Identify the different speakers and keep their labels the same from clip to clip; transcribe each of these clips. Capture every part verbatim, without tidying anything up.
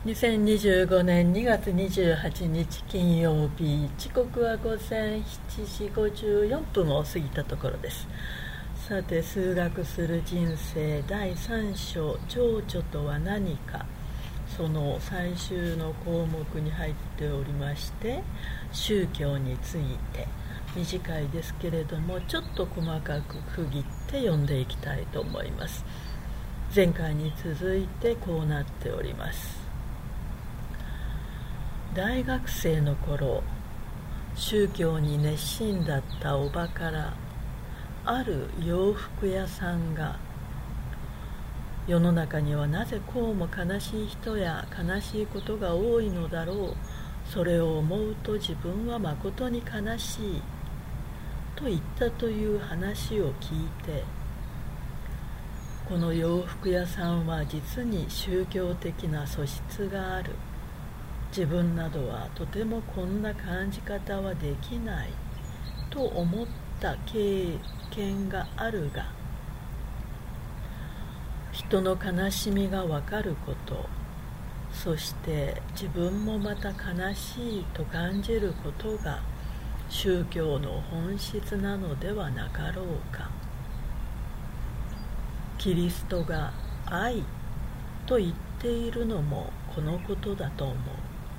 Speaker 1: にせんにじゅうごねんにがつにじゅうはちにち金曜日、時刻は午前しちじごじゅうよんぷんを過ぎたところです。さて、数学する人生だいさん章、情緒とは何か、その最終の項目に入っておりまして、宗教について短いですけれどもちょっと細かく区切って読んでいきたいと思います。前回に続いてこうなっております。大学生の頃、宗教に熱心だったおばからある洋服屋さんが、世の中にはなぜこうも悲しい人や悲しいことが多いのだろう、それを思うと自分はまことに悲しいと言ったという話を聞いて、この洋服屋さんは実に宗教的な素質がある、自分などはとてもこんな感じ方はできないと思った経験があるが、人の悲しみがわかること、そして自分もまた悲しいと感じることが宗教の本質なのではなかろうか。キリストが愛と言っているのもこのことだと思う。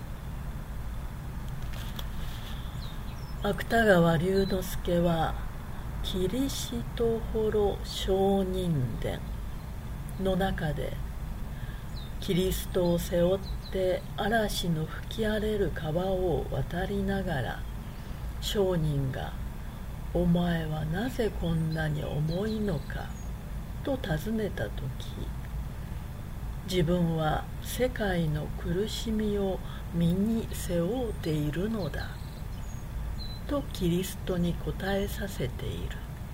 Speaker 1: 芥川龍之介はキリシトホロ聖人伝の中で、キリストを背負って嵐の吹き荒れる川を渡りながら、聖人が「お前はなぜこんなに重いのか」と尋ねたとき、自分は世界の苦しみを身に背負っているのだとキリストに答えさせている。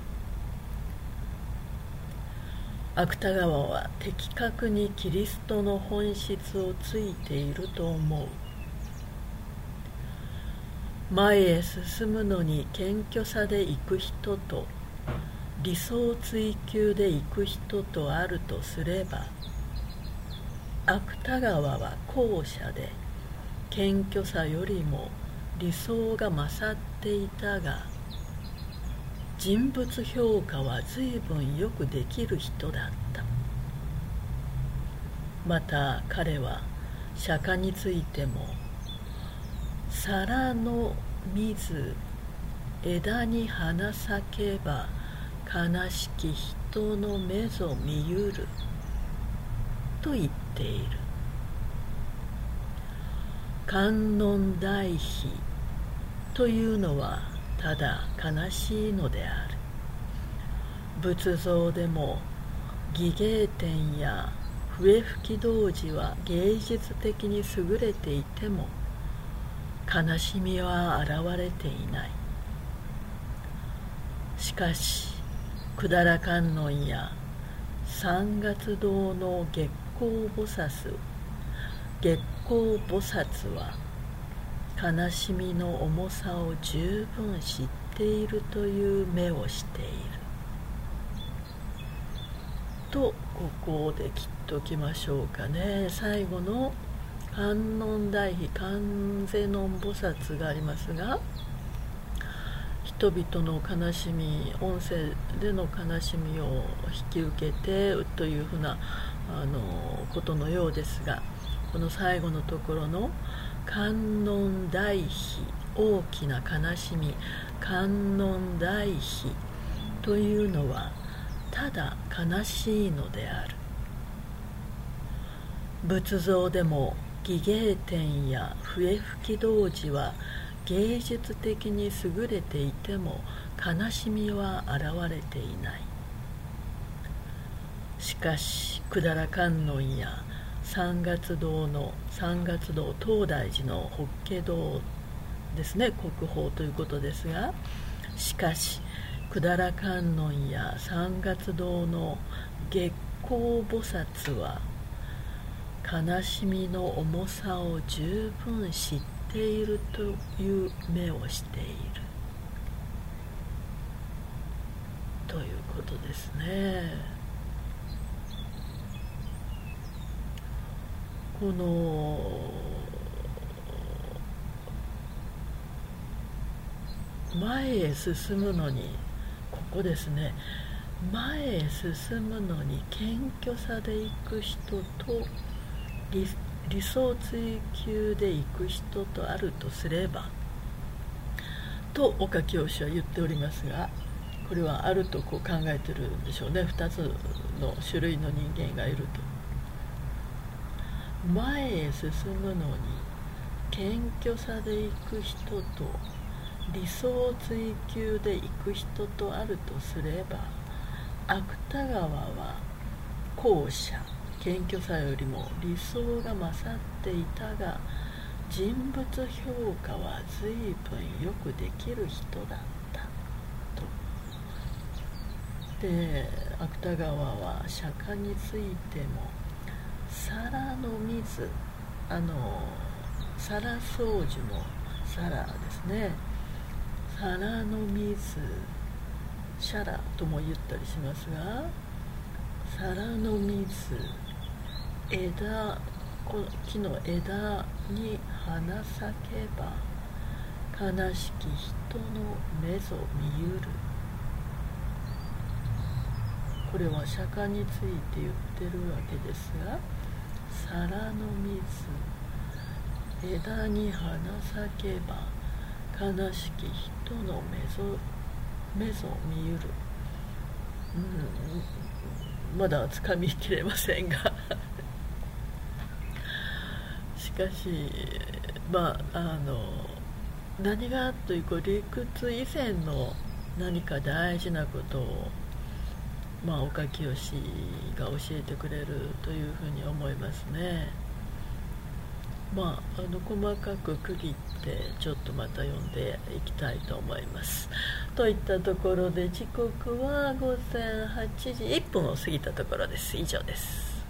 Speaker 1: 芥川は的確にキリストの本質をついていると思う。前へ進むのに謙虚さで行く人と理想追求で行く人とあるとすれば、芥川は後者で謙虚さよりも理想が勝っていたが、人物評価は随分よくできる人だった。また彼は釈迦についても、皿の水枝に花咲けば悲しき人の目ぞ見ゆると言っている。観音大悲というのはただ悲しいのである。仏像でも伎芸天や笛吹き童子は芸術的に優れていても悲しみは現れていない。しかし百済観音や三月堂の月光菩薩月光菩薩は悲しみの重さを十分知っているという目をしていると、ここで切っときましょうかね。最後の観音大悲観世音菩薩がありますが、人々の悲しみ、音声での悲しみを引き受けてというふうなあのことのようですが、この最後のところの観音大悲、大きな悲しみ、観音大悲というのはただ悲しいのである。仏像でも伎芸天や笛吹き童子は芸術的に優れていても悲しみは現れていない。しかし百済観音や三月堂の三月堂東大寺の法華堂ですね、国宝ということですが、しかし百済観音や三月堂の月光菩薩は悲しみの重さを十分知っているという目をしているということですね。 この前へ進むのに、ここですね、前へ進むのに謙虚さで行く人と 理, 理想追求で行く人とあるとすればと岡清は言っておりますが、これはあるとこう考えてるんでしょうね。ふたつの種類の人間がいると。前へ進むのに謙虚さで行く人と理想追求で行く人とあるとすれば、芥川は後者、謙虚さよりも理想が勝っていたが、人物評価は随分よくできる人だったと。で、芥川は釈迦についても皿の水、あの皿掃除も皿ですね、皿の水、シャラとも言ったりしますが、皿の水、枝、木の枝に花咲けば悲しき人の目ぞ見ゆる。これは釈迦について言ってるわけですが、皿の水、枝に花咲けば悲しき人の目ぞ目ぞ見ゆる、うん、まだつかみきれませんがしかし、まあ、あの何がというか理屈以前の何か大事なことを、まあ、岡清が教えてくれるというふうに思いますね。まあ、あの細かく区切ってちょっとまた読んでいきたいと思います。といったところで時刻はごぜんはちじいっぷんを過ぎたところです。以上です。